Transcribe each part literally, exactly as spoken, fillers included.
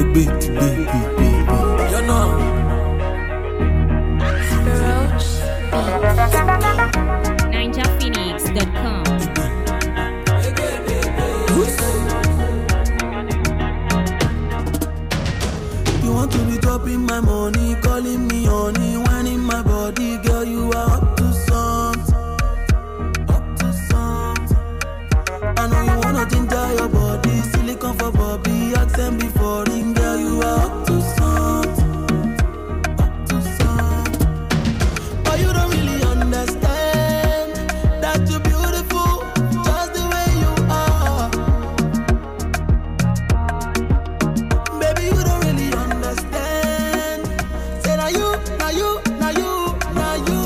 beat, beat, beat, beat. You know. ninja phoenix dot com. You want to be dropping my money, calling me honey, whining my body, girl, you are up to something, up to something. I know you wanna ginger your body, silicone for Bobby, accent before ring, girl, you are up to something, up to something. But you don't really understand that you're beautiful, just the way you are. Baby, you don't really understand. Say now you, now you, now you, now you.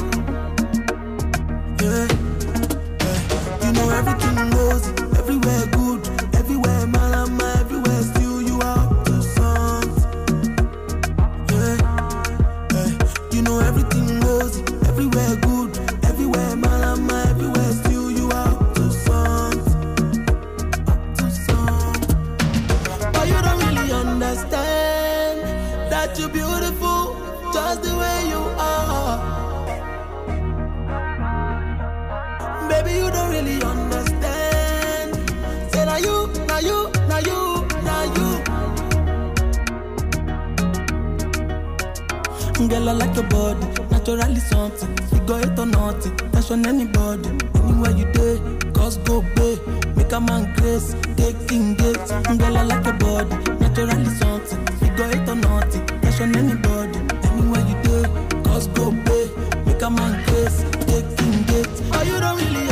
Yeah, yeah. You know everything goes, everywhere good, everywhere malama, everywhere still you are up to something. Yeah, yeah. You know everything goes, everywhere good, everywhere malama, everywhere still you are up to something, up to something. But you don't really understand that you're beautiful, just the way you are. Baby, you don't really understand. Say now you, now you, now you, now you. Girl, I like your body, naturally something. Figure it or nothing, tension anybody, anywhere you day. Cause go bay, make a man grace, taking gates. Girl, I like your body, naturally something. Figure it or nothing, tension anybody, anywhere you day. Cause go bay, make a man grace, taking gates. Oh, you don't really